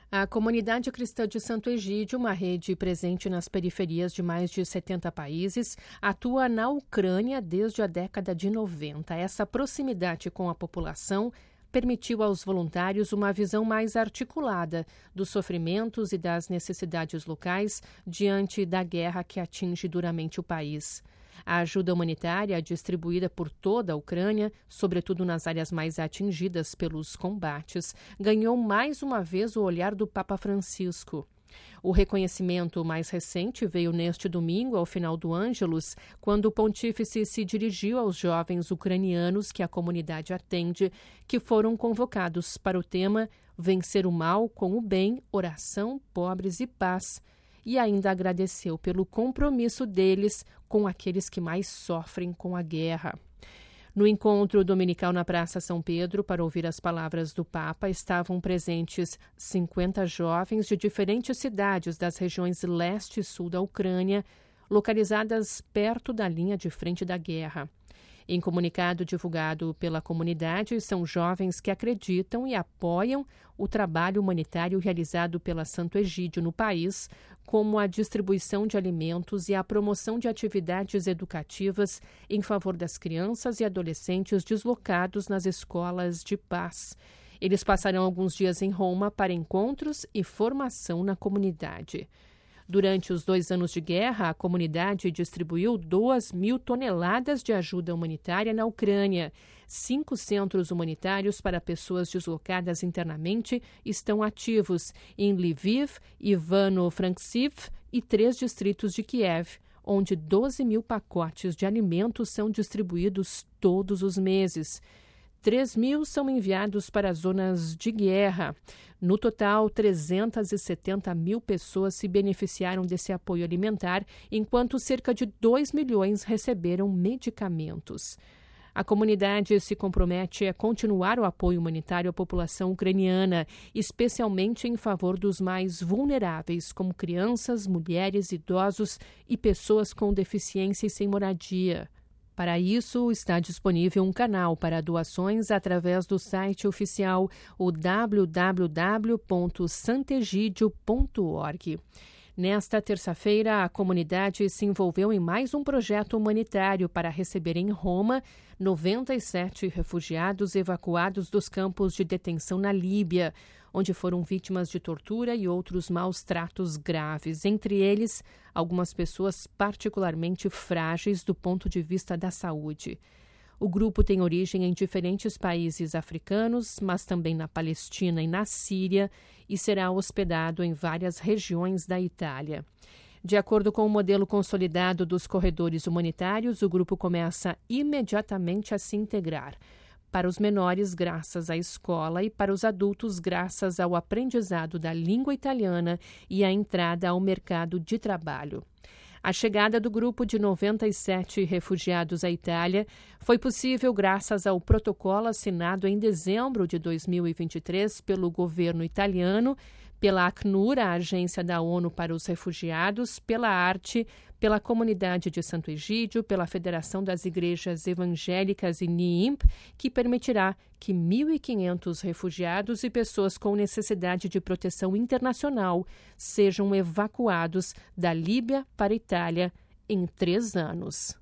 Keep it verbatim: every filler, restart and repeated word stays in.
A Comunidade Cristã de Santo Egídio, uma rede presente nas periferias de mais de setenta países, atua na Ucrânia desde a década de noventa. Essa proximidade com a população permitiu aos voluntários uma visão mais articulada dos sofrimentos e das necessidades locais diante da guerra que atinge duramente o país. A ajuda humanitária distribuída por toda a Ucrânia, sobretudo nas áreas mais atingidas pelos combates, ganhou mais uma vez o olhar do Papa Francisco. O reconhecimento mais recente veio neste domingo, ao final do Ângelus, quando o pontífice se dirigiu aos jovens ucranianos que a comunidade atende, que foram convocados para o tema Vencer o Mal com o Bem, Oração, Pobres e Paz, e ainda agradeceu pelo compromisso deles com aqueles que mais sofrem com a guerra. No encontro dominical na Praça São Pedro, para ouvir as palavras do Papa, estavam presentes cinquenta jovens de diferentes cidades das regiões leste e sul da Ucrânia, localizadas perto da linha de frente da guerra. Em comunicado divulgado pela comunidade, são jovens que acreditam e apoiam o trabalho humanitário realizado pela Santo Egídio no país, como a distribuição de alimentos e a promoção de atividades educativas em favor das crianças e adolescentes deslocados nas escolas de paz. Eles passarão alguns dias em Roma para encontros e formação na comunidade. Durante os dois anos de guerra, a comunidade distribuiu duas mil toneladas de ajuda humanitária na Ucrânia. Cinco centros humanitários para pessoas deslocadas internamente estão ativos em Lviv, Ivano-Frankivsk e três distritos de Kiev, onde doze mil pacotes de alimentos são distribuídos todos os meses. três mil são enviados para zonas de guerra. No total, trezentas e setenta mil pessoas se beneficiaram desse apoio alimentar, enquanto cerca de dois milhões receberam medicamentos. A comunidade se compromete a continuar o apoio humanitário à população ucraniana, especialmente em favor dos mais vulneráveis, como crianças, mulheres, idosos e pessoas com deficiência e sem moradia. Para isso, está disponível um canal para doações através do site oficial, o w w w ponto santegidio ponto org. Nesta terça-feira, a comunidade se envolveu em mais um projeto humanitário para receber em Roma noventa e sete refugiados evacuados dos campos de detenção na Líbia, onde foram vítimas de tortura e outros maus tratos graves, entre eles algumas pessoas particularmente frágeis do ponto de vista da saúde. O grupo tem origem em diferentes países africanos, mas também na Palestina e na Síria, e será hospedado em várias regiões da Itália. De acordo com o modelo consolidado dos corredores humanitários, o grupo começa imediatamente a se integrar. Para os menores, graças à escola, e para os adultos, graças ao aprendizado da língua italiana e à entrada ao mercado de trabalho. A chegada do grupo de noventa e sete refugiados à Itália foi possível graças ao protocolo assinado em dezembro de dois mil e vinte e três pelo governo italiano, pela Acnur, a Agência da ONU para os Refugiados, pela Arte, pela Comunidade de Santo Egídio, pela Federação das Igrejas Evangélicas e N I I M P, que permitirá que mil e quinhentos refugiados e pessoas com necessidade de proteção internacional sejam evacuados da Líbia para a Itália em três anos.